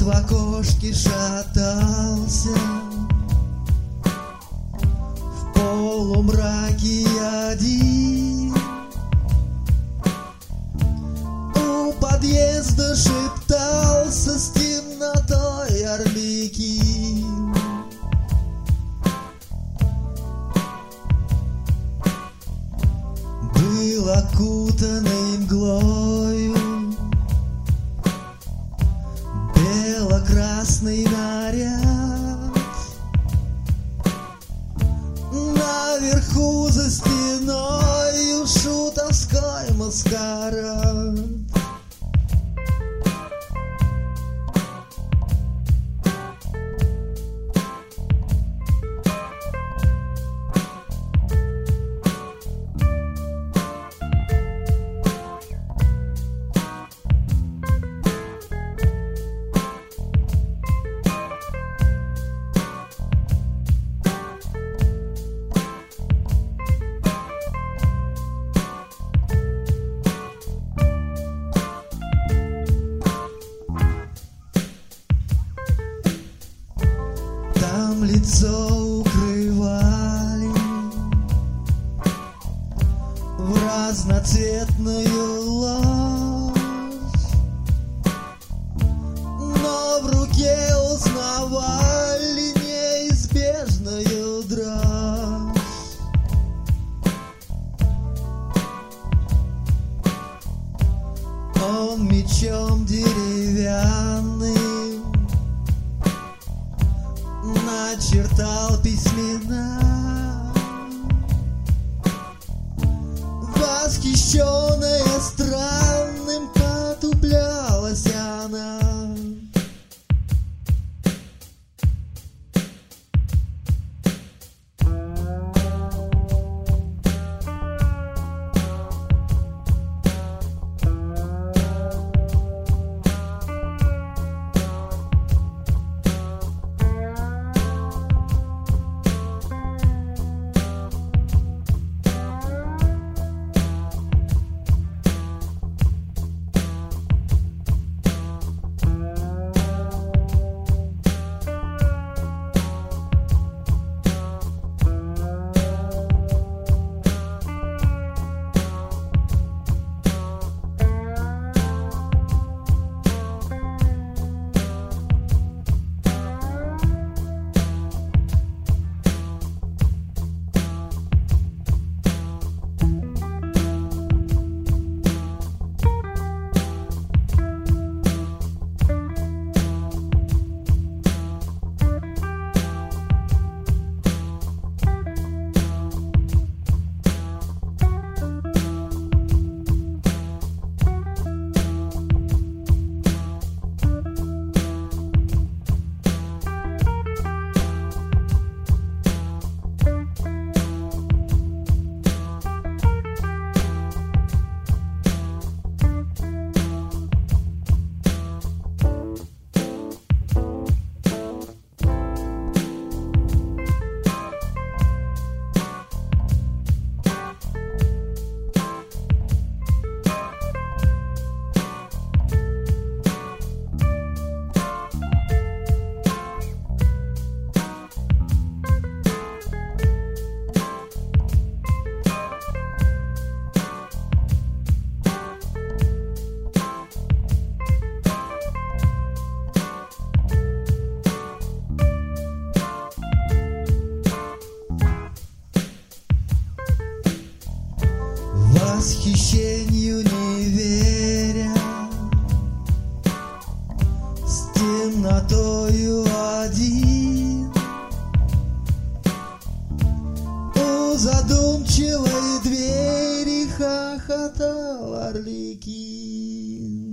в окошке шатался, в полумраке один. У подъезда шептался с темнотой Арлекин. Был окутанный мглою бело-красный наряд. Наверху за стеною шутовской маскарад. Там лицо укрывали в разноцветную ложь, но в руке узнавали неизбежную дрожь. Он мечом деревянным начертал письмена, восхищенная странным потуплялась она. Восхищению не веря, с темнотою один, у задумчивой двери хохотал Арлекин.